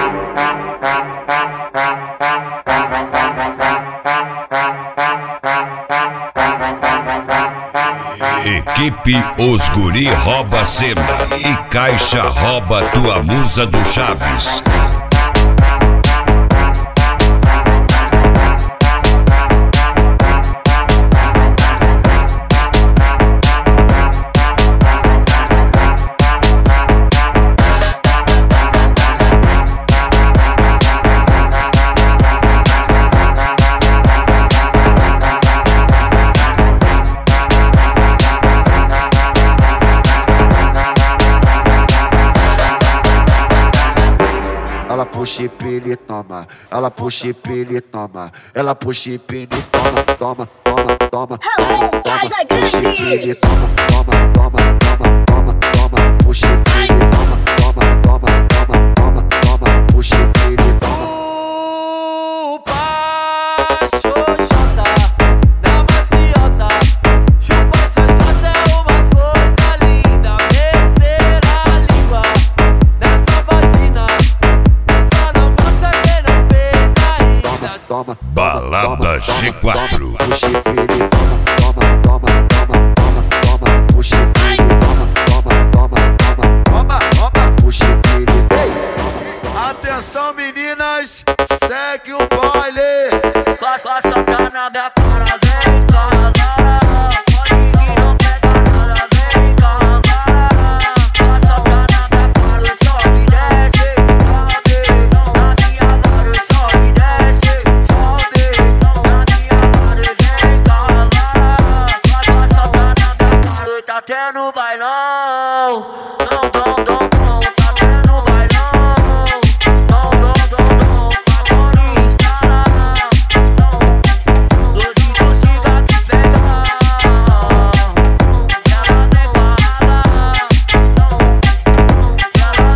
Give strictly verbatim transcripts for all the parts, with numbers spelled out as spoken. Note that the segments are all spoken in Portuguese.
Equipe Os Guri rouba cena e Caixa rouba tua musa do Chaves. Ela puxa e pele, toma. Ela puxa e pele, toma. Ela puxa e pele, toma, toma, toma, toma. Alô, Casa Grande! Toma, toma, toma, toma, toma, toma. Puxa e pele, toma, toma, toma, toma, toma, toma. Puxa e pele, toma. Chupa, xoxota, da maciota. Chupa, xoxota é uma coisa linda. Meter a língua na sua vagina. Toma, Balada G quatro. puxa e pele, toma, toma, toma, toma, toma, toma. Puxa e pele, toma, toma, toma, toma, toma, toma. Puxa e pele, toma. Atenção meninas, segue o baile. Classe, classe, tá na minha cara, vem, cara, cara. Pode que não pega nada, vem, cara, cara. Classe, tá na minha cara, sobe, desce. Sobe, na minha cara, sobe, desce. Sobe, na minha cara, vem, cara, cara. Classe, tá na minha cara, tá tendo bailão. Não, não, não, não, tá tendo bailão. Não, não, não, não, pagonista. Doce, doce, gato pega. Ela negada. Ela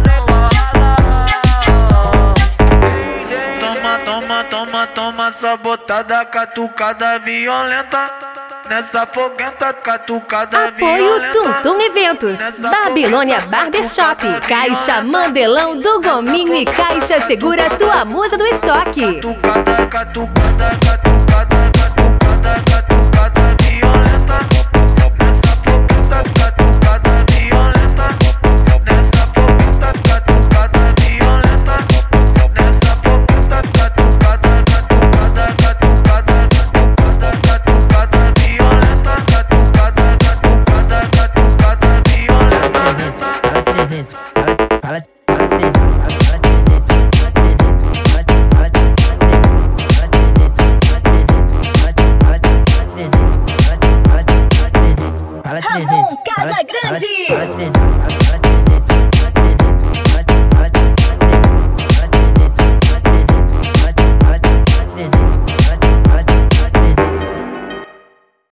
negada. Toma, toma, toma, toma essa botada catucada violenta. Nessa foguenta catucada Apoio violenta. Tum Tum Eventos, Babilônia Barbershop, Caixa Mandelão do Gominho e Caixa Segura tua musa do estoque. Catucada, catucada, catucada, catucada, catucada violenta. Nessa foguenta catucada violenta. Nessa foguenta catucada violenta. Nessa foguenta catucada, catucada, catucada, catucada, catucada violenta. Catucada, catucada, catucada violenta. Fala, Ramon Casa Grande!